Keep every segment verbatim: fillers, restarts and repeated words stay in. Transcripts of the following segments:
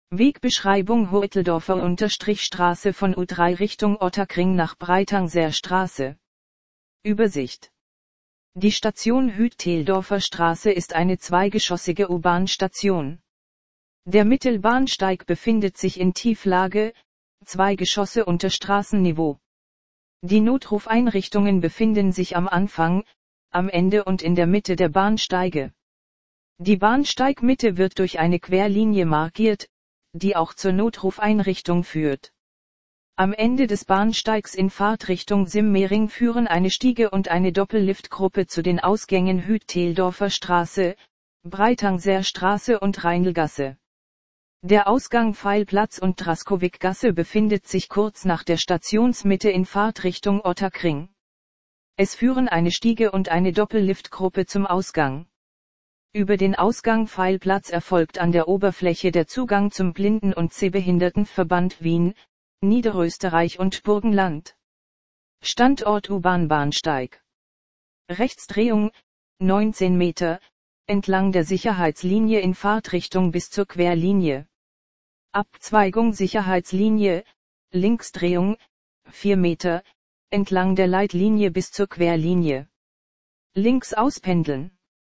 Wegbeschreibung Hoeteldorfer-Straße von U drei Richtung Ottakring nach Breitangser Straße. Übersicht. Die Station Hoeteldorfer Straße ist eine zweigeschossige U-Bahn-Station. Der Mittelbahnsteig befindet sich in Tieflage, zwei Geschosse unter Straßenniveau. Die Notrufeinrichtungen befinden sich am Anfang, am Ende und in der Mitte der Bahnsteige. Die Bahnsteigmitte wird durch eine Querlinie markiert, die auch zur Notrufeinrichtung führt. Am Ende des Bahnsteigs in Fahrtrichtung Simmering führen eine Stiege und eine Doppelliftgruppe zu den Ausgängen Hoeteldorfer Straße, Breitangser Straße und Rheinlgasse. Der Ausgang Pfeilplatz und Draskovikgasse befindet sich kurz nach der Stationsmitte in Fahrtrichtung Ottakring. Es führen eine Stiege und eine Doppelliftgruppe zum Ausgang. Über den Ausgang Pfeilplatz erfolgt an der Oberfläche der Zugang zum Blinden- und Sehbehindertenverband Wien, Niederösterreich und Burgenland. Standort U-Bahn-Bahnsteig. Rechtsdrehung, neunzehn Meter, entlang der Sicherheitslinie in Fahrtrichtung bis zur Querlinie. Abzweigung Sicherheitslinie, Linksdrehung, vier Meter, entlang der Leitlinie bis zur Querlinie. Links auspendeln.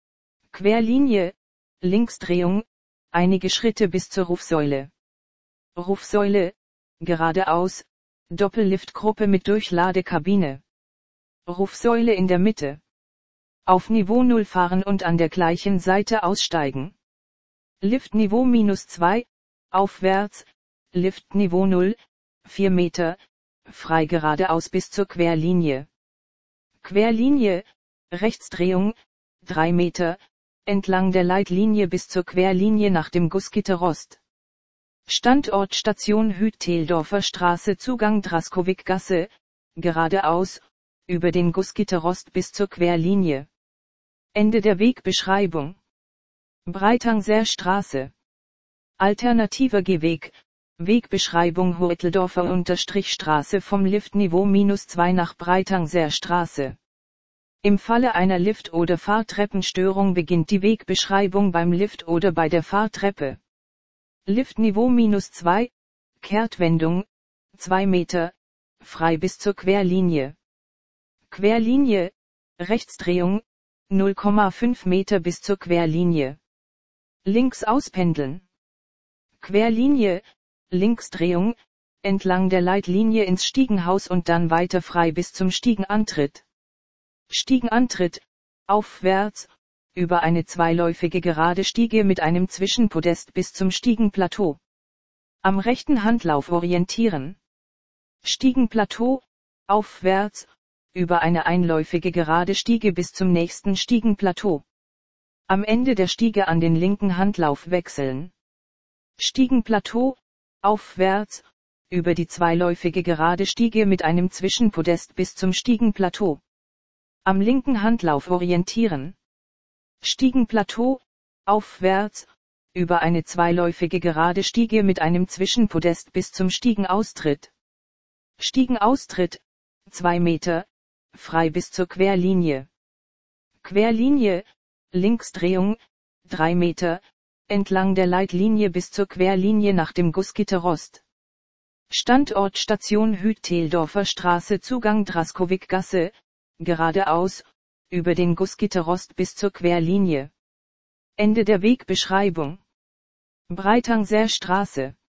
Querlinie, Linksdrehung, einige Schritte bis zur Rufsäule. Rufsäule, geradeaus, Doppelliftgruppe mit Durchladekabine. Rufsäule in der Mitte. Auf Niveau null fahren und an der gleichen Seite aussteigen. Liftniveau minus zwei, aufwärts, Liftniveau null, vier Meter, frei geradeaus bis zur Querlinie. Querlinie, Rechtsdrehung, drei Meter, entlang der Leitlinie bis zur Querlinie nach dem Gussgitterrost. Standort Station Hoeteldorfer Straße Zugang Draskovikgasse, geradeaus, über den Gussgitterrost bis zur Querlinie. Ende der Wegbeschreibung. Breitangser Straße. Alternativer Gehweg, Wegbeschreibung Hoeteldorfer-Straße vom Liftniveau minus zwei nach Breitangser Straße. Im Falle einer Lift- oder Fahrtreppenstörung beginnt die Wegbeschreibung beim Lift oder bei der Fahrtreppe. Liftniveau minus zwei, Kehrtwendung, zwei Meter, frei bis zur Querlinie. Querlinie, Rechtsdrehung, null Komma fünf Meter bis zur Querlinie. Links auspendeln. Querlinie, Linksdrehung, entlang der Leitlinie ins Stiegenhaus und dann weiter frei bis zum Stiegenantritt. Stiegenantritt, aufwärts, über eine zweiläufige gerade Stiege mit einem Zwischenpodest bis zum Stiegenplateau. Am rechten Handlauf orientieren. Stiegenplateau, aufwärts, über eine einläufige gerade Stiege bis zum nächsten Stiegenplateau. Am Ende der Stiege an den linken Handlauf wechseln. Stiegenplateau, aufwärts, über die zweiläufige gerade Stiege mit einem Zwischenpodest bis zum Stiegenplateau. Am linken Handlauf orientieren. Stiegenplateau, aufwärts, über eine zweiläufige gerade Stiege mit einem Zwischenpodest bis zum Stiegenaustritt. Stiegenaustritt, zwei Meter, frei bis zur Querlinie. Querlinie, Linksdrehung, drei Meter, entlang der Leitlinie bis zur Querlinie nach dem Gussgitterrost. Standort Station Hoeteldorfer Straße Zugang Draskovikgasse, geradeaus, über den Gussgitterrost bis zur Querlinie. Ende der Wegbeschreibung. Breitangser Straße.